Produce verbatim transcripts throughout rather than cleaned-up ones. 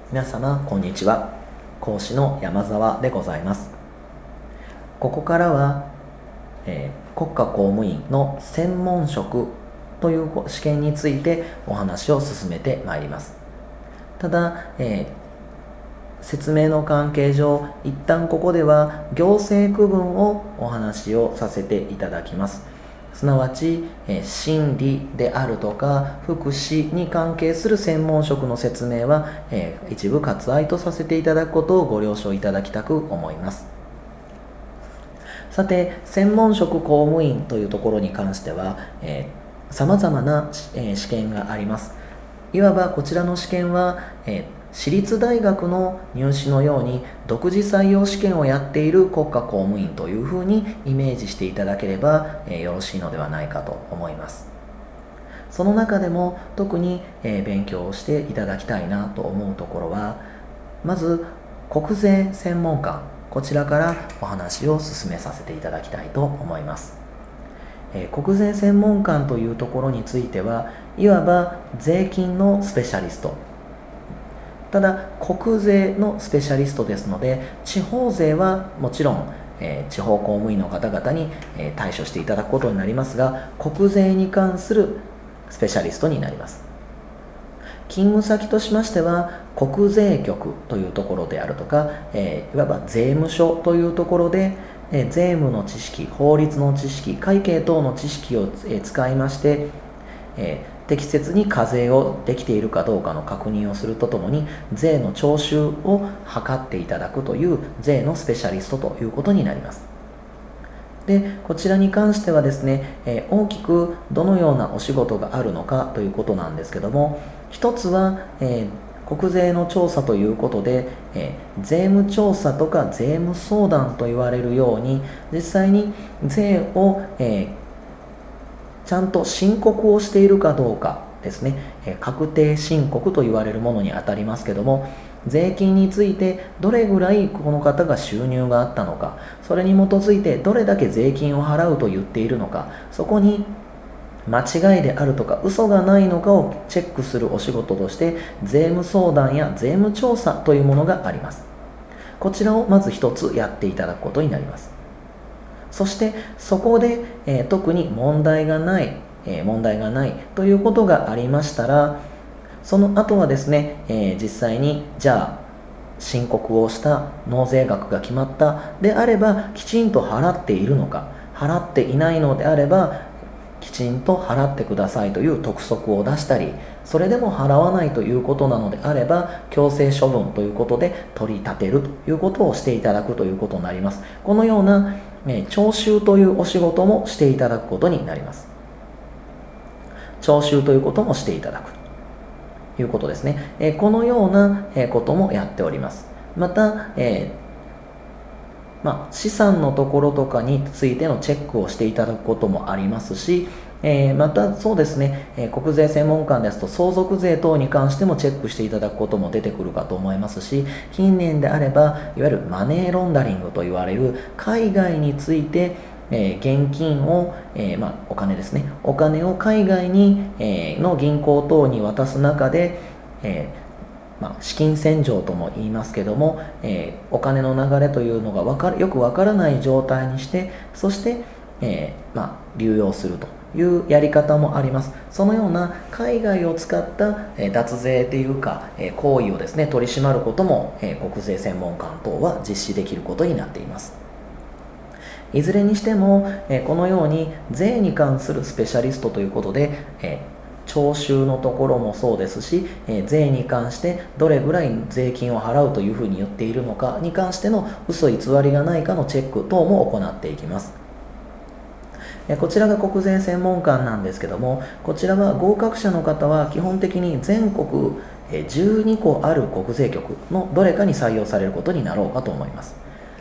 皆様こんにちは。講師の山澤でございます。ここからは、えー国家公務員の専門職という試験についてお話を進めてまいります。ただ、えー説明の関係上、一旦ここでは行政区分をお話をさせていただきます。すなわち、えー心理であるとか福祉に関係する専門職の説明は、えー一部割愛とさせていただくことをご了承いただきたく思います。さて、専門職公務員というところに関しては、さまざまな、えー試験があります。いわばこちらの試験は、えー私立大学の入試のように独自採用試験をやっている国家公務員というふうにイメージしていただければ、えーよろしいのではないかと思います。その中でも特に、えー勉強をしていただきたいなと思うところは、まず国税専門官、こちらからお話を進めさせていただきたいと思います。えー国税専門官というところについてはいわば税金のスペシャリスト、ただ国税のスペシャリストですので、地方税はもちろん、えー地方公務員の方々に、えー対処していただくことになりますが、国税に関するスペシャリストになります。勤務先としましては国税局というところであるとか、えーいわば税務署というところで、えー税務の知識、法律の知識、会計等の知識を、えー使いまして、えー適切に課税をできているかどうかの確認をするとともに、税の徴収を図っていただくという税のスペシャリストということになります。で、こちらに関してはですね、えー大きくどのようなお仕事があるのかということなんですけども、一つは、えー国税の調査ということで、えー税務調査とか税務相談と言われるように、実際に税を、えーちゃんと申告をしているかどうかですね、えー確定申告と言われるものにあたりますけども、税金についてどれぐらいこの方が収入があったのか、それに基づいてどれだけ税金を払うと言っているのか、そこに間違いであるとか嘘がないのかをチェックするお仕事として、税務相談や税務調査というものがあります。こちらをまず一つやっていただくことになります。そしてそこで、えー特に問題がない、えー問題がないということがありましたら、その後はですね、えー実際にじゃあ申告をした納税額が決まったであれば、きちんと払っているのか、払っていないのであればきちんと払ってくださいという督促を出したり、それでも払わないということなのであれば強制処分ということで取り立てるということをしていただくということになります。このような、えー徴収というお仕事もしていただくことになります。徴収ということもしていただくということですね。えーこのようなえーこともやっております。また、えーまあ、資産のところとかについてのチェックをしていただくこともありますし、えーまたそうですね、えー国税専門官ですと相続税等に関してもチェックしていただくことも出てくるかと思いますし、近年であればいわゆるマネーロンダリングと言われる海外について、えー現金を、えーまあ、お金ですね、お金を海外に、えーの銀行等に渡す中で、えーまあ、資金洗浄とも言いますけども、えーお金の流れというのがわかるよくわからない状態にして、そして、えーまあ、流用するというやり方もあります。そのような海外を使った、えー脱税というか、えー行為をですね取り締まることも、えー国税専門官等は実施できることになっています。いずれにしても、えーこのように税に関するスペシャリストということで、えー徴収のところもそうですし、えー税に関してどれぐらい税金を払うというふうに言っているのかに関しての嘘偽りがないかのチェック等も行っていきます。えーこちらが国税専門官なんですけども、こちらは合格者の方は基本的に全国えーじゅうにこある国税局のどれかに採用されることになろうかと思います。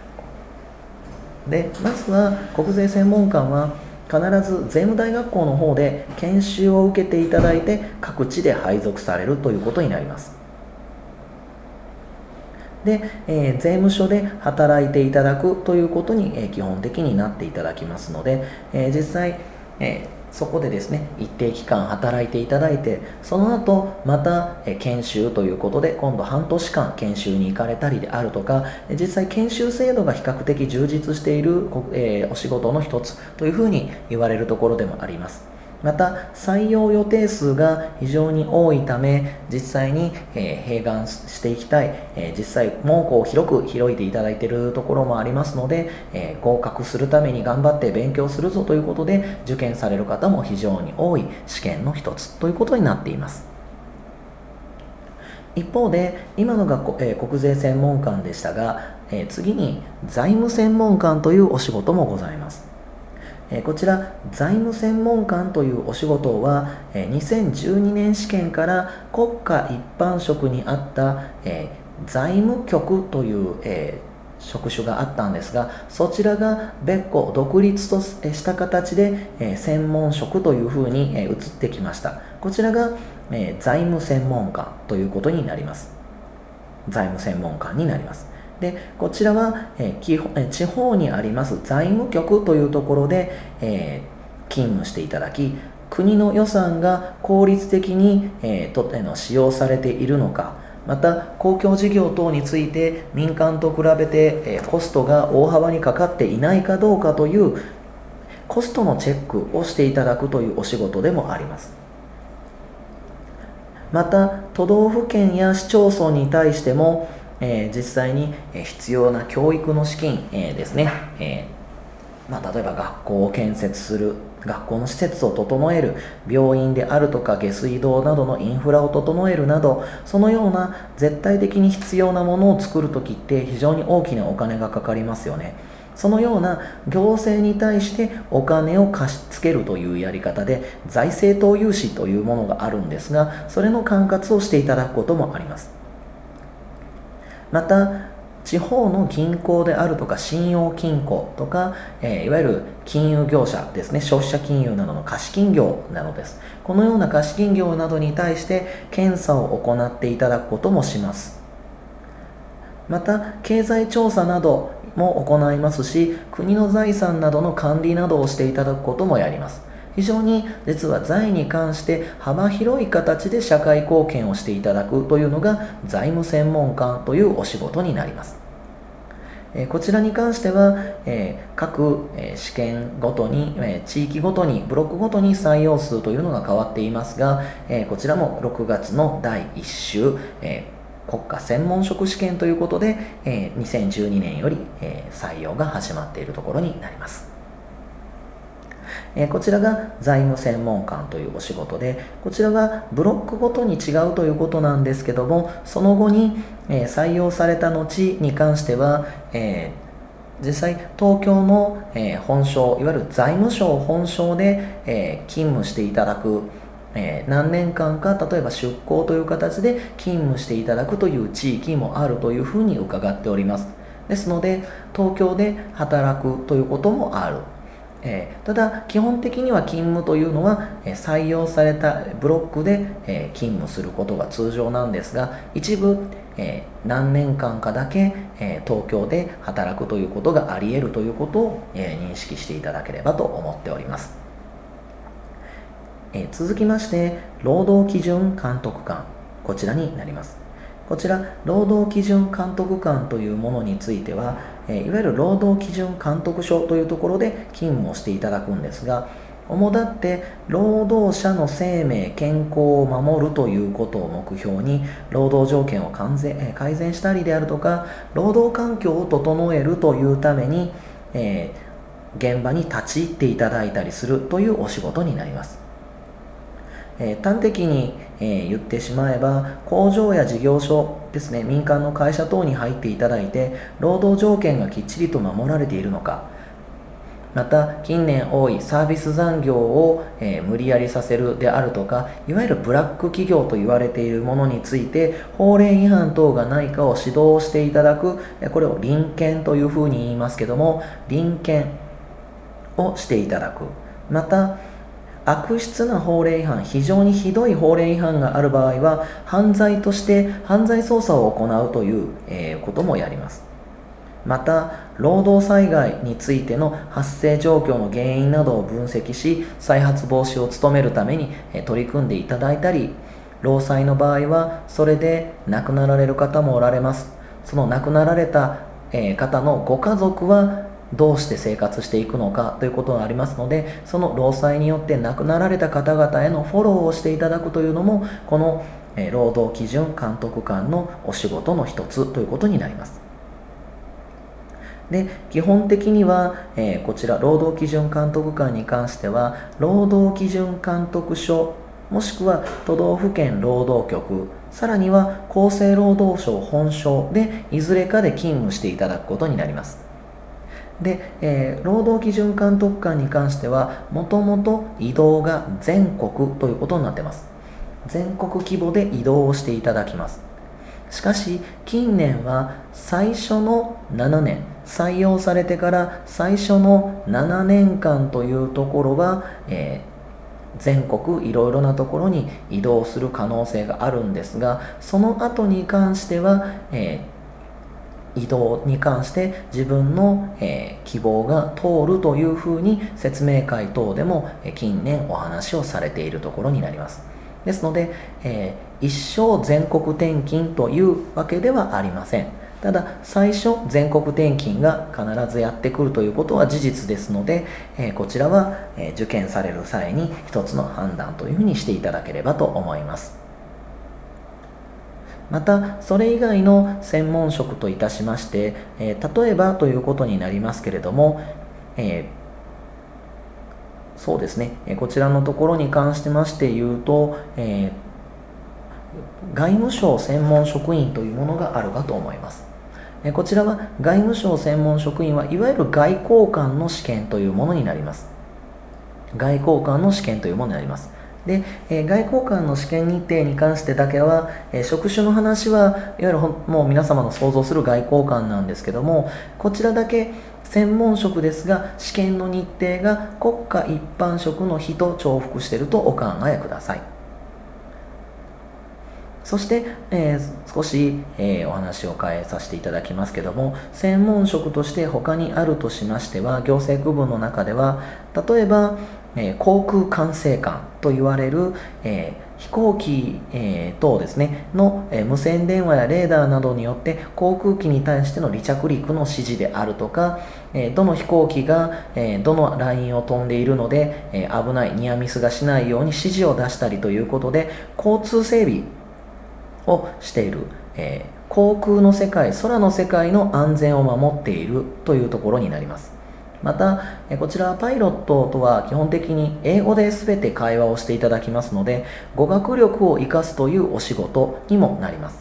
で、まずは国税専門官は必ず税務大学校の方で研修を受けていただいて各地で配属されるということになります。で、えー税務署で働いていただくということに、えー基本的になっていただきますので、えー実際、えそこでですね一定期間働いていただいて、その後また研修ということで今度半年間研修に行かれたりであるとか、実際研修制度が比較的充実している、えー、お仕事の一つというふうに言われるところでもあります。また採用予定数が非常に多いため、実際に、えー、併願していきたい、えー、実際もうこう広く広いていただいているところもありますので、えー、合格するために頑張って勉強するぞということで受験される方も非常に多い試験の一つということになっています。一方で今のが、えー、国税専門官でしたが、えー、次に財務専門官というお仕事もございます。こちら財務専門官というお仕事はにせんじゅうにねん試験から国家一般職にあった財務局という職種があったんですが、そちらが別個独立とした形で専門職というふうに移ってきました。こちらが財務専門官ということになります。財務専門官になります。でこちらは、えー、地方にあります財務局というところで、えー、勤務していただき、国の予算が効率的に、えー、とえの使用されているのか、また公共事業等について民間と比べて、えー、コストが大幅にかかっていないかどうかというコストのチェックをしていただくというお仕事でもあります。また都道府県や市町村に対してもえー、実際に必要な教育の資金、えー、ですね、えーまあ、例えば学校を建設する、学校の施設を整える、病院であるとか下水道などのインフラを整えるなど、そのような絶対的に必要なものを作るときって非常に大きなお金がかかりますよね。そのような行政に対してお金を貸し付けるというやり方で財政等融資というものがあるんですが、それの管轄をしていただくこともあります。また地方の銀行であるとか信用金庫とか、えー、いわゆる金融業者ですね、消費者金融などの貸金業などです。このような貸金業などに対して検査を行っていただくこともします。また経済調査なども行いますし、国の財産などの管理などをしていただくこともやります。非常に実は財に関して幅広い形で社会貢献をしていただくというのが財務専門官というお仕事になります。えこちらに関しては、え各、え試験ごとに、え地域ごとにブロックごとに採用数というのが変わっていますが、えこちらもろくがつのだいいっ週、え国家専門職試験ということで、えにせんじゅうにねんより、え採用が始まっているところになります。こちらが財務専門官というお仕事で、こちらはブロックごとに違うということなんですけども、その後に採用された後に関しては、えー、実際東京の本省、いわゆる財務省本省で勤務していただく、何年間か例えば出向という形で勤務していただくという地域もあるというふうに伺っております。ですので東京で働くということもある。えー、ただ基本的には勤務というのは、えー、採用されたブロックで、えー、勤務することが通常なんですが、一部、えー、何年間かだけ、えー、東京で働くということがあり得るということを、えー、認識していただければと思っております。えー、続きまして労働基準監督官、こちらになります。こちら労働基準監督官というものについては、いわゆる労働基準監督署というところで勤務をしていただくんですが、主だって労働者の生命健康を守るということを目標に労働条件を完全改善したりであるとか、労働環境を整えるというために、えー、現場に立ち入っていただいたりするというお仕事になります。えー、端的に、えー、言ってしまえば、工場や事業所ですね、民間の会社等に入っていただいて労働条件がきっちりと守られているのか、また近年多いサービス残業を、えー、無理やりさせるであるとか、いわゆるブラック企業と言われているものについて法令違反等がないかを指導していただく、これを臨検というふうに言いますけども、臨検をしていただく。また悪質な法令違反、非常にひどい法令違反がある場合は犯罪として犯罪捜査を行うという、えー、こともやります。 また労働災害についての発生状況の原因などを分析し、再発防止を努めるために取り組んでいただいたり、労災の場合はそれで亡くなられる方もおられます。その亡くなられた方のご家族はどうして生活していくのかということがありますので、その労災によって亡くなられた方々へのフォローをしていただくというのも、この労働基準監督官のお仕事の一つということになります。で、基本的には、えー、こちら労働基準監督官に関しては、労働基準監督署もしくは都道府県労働局、さらには厚生労働省本省でいずれかで勤務していただくことになります。で、えー、労働基準監督官に関してはもともと移動が全国ということになっています。全国規模で移動をしていただきます。しかし近年は最初のななねん、採用されてから最初のななねんかんというところは、えー全国いろいろなところに移動する可能性があるんですが、その後に関しては、えー、移動に関して自分の、えー、希望が通るというふうに説明会等でも、えー、近年お話をされているところになります。ですので、えー、一生全国転勤というわけではありません。ただ最初全国転勤が必ずやってくるということは事実ですので、えー、こちらは、えー、受験される際に一つの判断というふうにしていただければと思います。またそれ以外の専門職といたしまして、えー、例えばということになりますけれども、えー、そうですね、えー、こちらのところに関してまして言うと、えー、外務省専門職員というものがあるかと思います。こちらは外務省専門職員はいわゆる外交官の試験というものになります。外交官の試験というものになります。で、外交官の試験日程に関してだけは、職種の話はいわゆるもう皆様の想像する外交官なんですけども、こちらだけ専門職ですが試験の日程が国家一般職の日と重複しているとお考えください。そして、えー、少し、えー、お話を変えさせていただきますけども、専門職として他にあるとしましては、行政区分の中では例えば、えー、航空管制官といわれる、えー、飛行機、えー、等ですねの、えー、無線電話やレーダーなどによって航空機に対しての離着陸の指示であるとか、えー、どの飛行機が、えー、どのラインを飛んでいるので、えー、危ないニアミスがしないように指示を出したりということで、交通整備をしている、えー、航空の世界、空の世界の安全を守っているというところになります。また、えー、こちらパイロットとは基本的に英語で全て会話をしていただきますので、語学力を生かすというお仕事にもなります。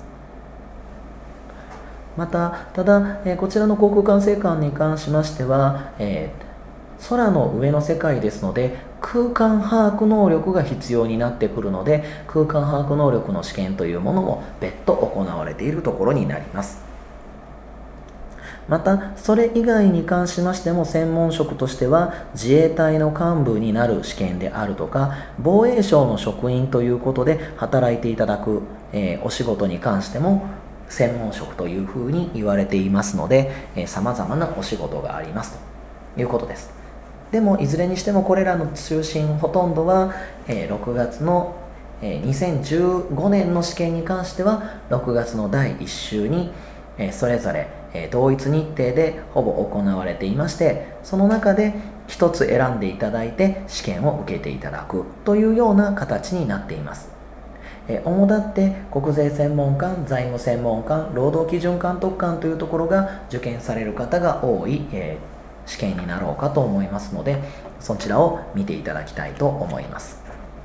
また、ただ、えー、こちらの航空管制官に関しましては、えー空の上の世界ですので空間把握能力が必要になってくるので、空間把握能力の試験というものも別途行われているところになります。またそれ以外に関しましても専門職としては自衛隊の幹部になる試験であるとか、防衛省の職員ということで働いていただく、えー、お仕事に関しても専門職というふうに言われていますので、さまざまなお仕事がありますということです。でもいずれにしてもこれらの中心ほとんどは、えー、ろくがつの、えー、にせんじゅうごねんの試験に関してはろくがつのだいいっ週に、えー、それぞれ、えー、同一日程でほぼ行われていまして、その中で一つ選んでいただいて試験を受けていただくというような形になっています。えー、主だって国税専門官、財務専門官、労働基準監督官というところが受験される方が多い、えー試験になろうかと思いますので、そちらを見ていただきたいと思います。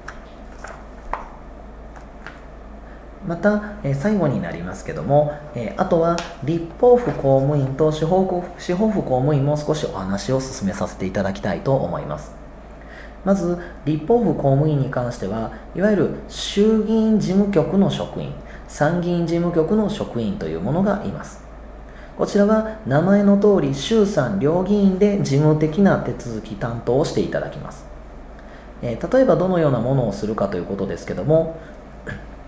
また、え最後になりますけども、えあとは立法府公務員と司法府、司法府公務員も少しお話を進めさせていただきたいと思います。まず立法府公務員に関しては、いわゆる衆議院事務局の職員、参議院事務局の職員というものがいます。こちらは名前の通り衆参両議院で事務的な手続き担当をしていただきます。えー、例えばどのようなものをするかということですけども、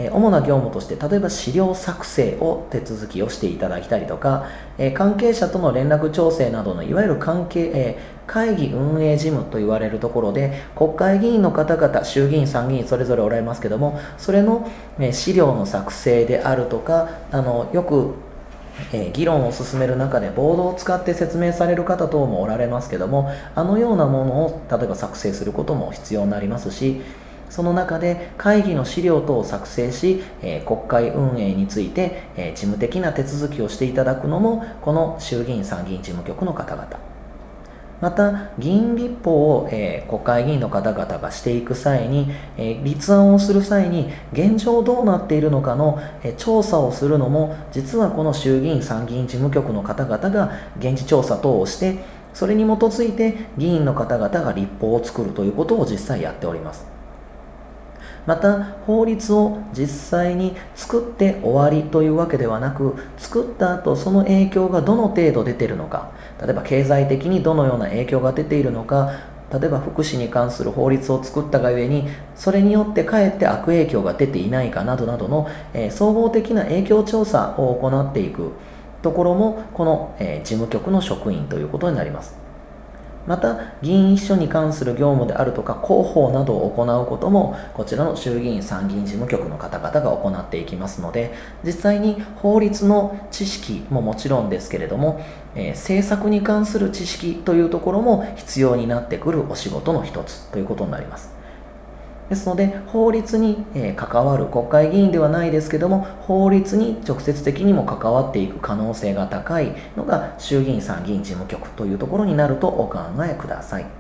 えー主な業務として例えば資料作成を手続きをしていただいたりとか、えー関係者との連絡調整などのいわゆる関係、えー会議運営事務と言われるところで、国会議員の方々、衆議院、参議院それぞれおられますけども、それの、えー資料の作成であるとか、あのよくえー議論を進める中でボードを使って説明される方等もおられますけども、あのようなものを例えば作成することも必要になりますし、その中で会議の資料等を作成し、えー国会運営について、えー事務的な手続きをしていただくのもこの衆議院参議院事務局の方々、また議員立法を、えー国会議員の方々がしていく際に、えー立案をする際に現状どうなっているのかの、えー調査をするのも、実はこの衆議院参議院事務局の方々が現地調査等をして、それに基づいて議員の方々が立法を作るということを実際やっております。また法律を実際に作って終わりというわけではなく、作った後その影響がどの程度出ているのか、例えば経済的にどのような影響が出ているのか、例えば福祉に関する法律を作ったがゆえにそれによってかえって悪影響が出ていないかなどなどの、えー総合的な影響調査を行っていくところもこの、えー事務局の職員ということになります。また議員秘書に関する業務であるとか広報などを行うこともこちらの衆議院参議院事務局の方々が行っていきますので、実際に法律の知識ももちろんですけれども、えー政策に関する知識というところも必要になってくるお仕事の一つということになります。ですので法律にえー関わる国会議員ではないですけども、法律に直接的にも関わっていく可能性が高いのが衆議院参議院事務局というところになるとお考えください。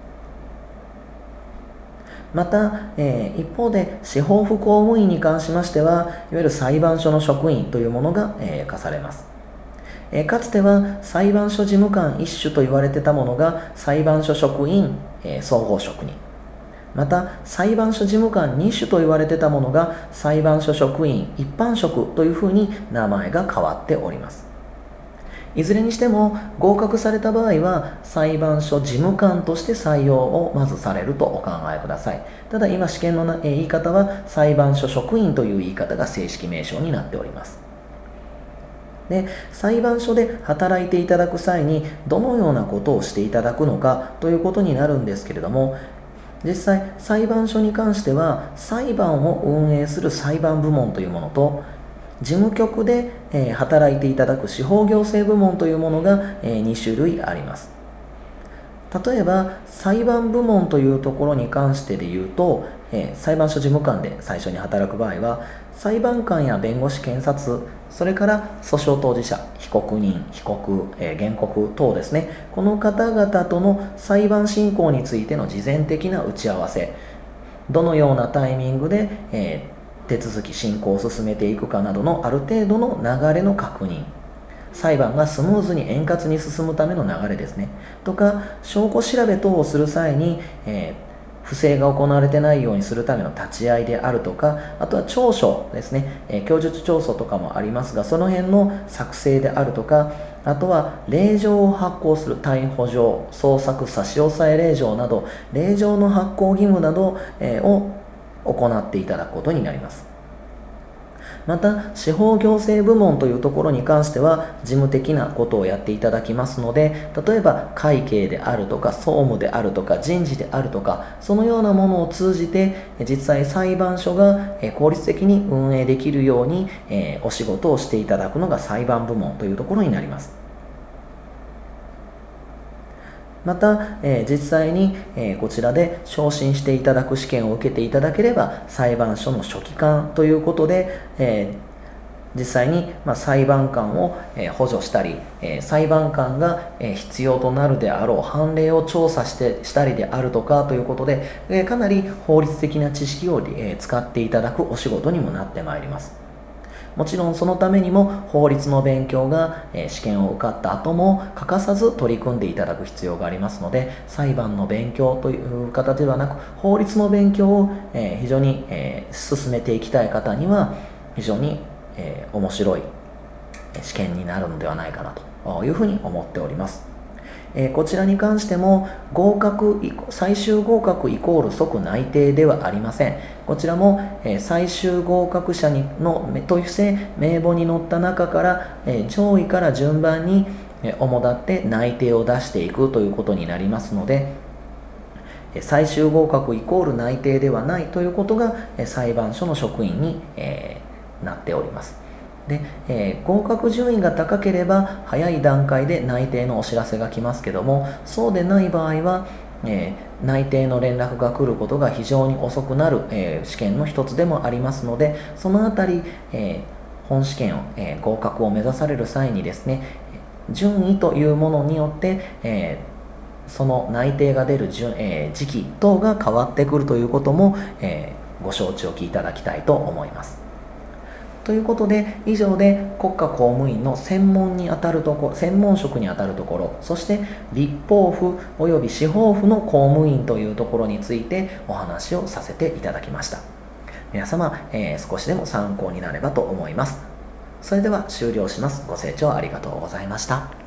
また、えー一方で司法府公務員に関しましては、いわゆる裁判所の職員というものが、えー課されます。えーかつては裁判所事務官一種と言われてたものが裁判所職員、えー総合職に、また裁判所事務官二種と言われてたものが裁判所職員一般職というふうに名前が変わっております。いずれにしても合格された場合は裁判所事務官として採用をまずされるとお考えください。ただ今試験のなえー言い方は裁判所職員という言い方が正式名称になっております。で裁判所で働いていただく際にどのようなことをしていただくのかということになるんですけれども、実際裁判所に関しては裁判を運営する裁判部門というものと、事務局で、えー働いていただく司法行政部門というものが、えーに種類あります。例えば裁判部門というところに関してで言うと、えー裁判所事務官で最初に働く場合は裁判官や弁護士、検察、それから訴訟当事者、被告人、被告、えー原告等ですね、この方々との裁判進行についての事前的な打ち合わせ、どのようなタイミングで、えー手続き進行を進めていくかなどのある程度の流れの確認、裁判がスムーズに円滑に進むための流れですねとか、証拠調べ等をする際に、えー不正が行われてないようにするための立ち会いであるとか、あとは調書ですね、えー供述調書とかもありますが、その辺の作成であるとか、あとは令状を発行する逮捕状、捜索差し押さえ令状など令状の発行義務など、えーを行っていただくことになります。また司法行政部門というところに関しては事務的なことをやっていただきますので、例えば会計であるとか総務であるとか人事であるとか、そのようなものを通じて実際裁判所が効率的に運営できるようにお仕事をしていただくのが裁判部門というところになります。また、えー実際に、えーこちらで昇進していただく試験を受けていただければ裁判所の書記官ということで、えー実際に、まあ、裁判官を、えー補助したり、えー裁判官が、えー必要となるであろう判例を調査してしたりであるとかということで、えーかなり法律的な知識を、えー使っていただくお仕事にもなってまいります。もちろんそのためにも法律の勉強が、えー試験を受かった後も欠かさず取り組んでいただく必要がありますので、裁判の勉強という形ではなく法律の勉強を、えー非常に、えー進めていきたい方には非常に、えー面白い試験になるのではないかなというふうに思っております。 えー、こちらに関しても合格最終合格イコール即内定ではありません。こちらも、えー、最終合格者にのとして名簿に載った中から、えー、上位から順番に主だって内定を出していくということになりますので、最終合格イコール内定ではないということが裁判所の職員に、えー、なっております。で、えー、合格順位が高ければ早い段階で内定のお知らせが来ますけども、そうでない場合は、えー、内定の連絡が来ることが非常に遅くなる、えー、試験の一つでもありますので、そのあたり、えー、本試験を、えー、合格を目指される際にですね、順位というものによって、えー、その内定が出る順、えー、時期等が変わってくるということも、えー、ご承知おきいただきたいと思います。ということで、以上で国家公務員の専門にあたるところ、専門職にあたるところ、そして立法府および司法府の公務員というところについてお話をさせていただきました。皆様、えー、少しでも参考になればと思います。それでは終了します。ご清聴ありがとうございました。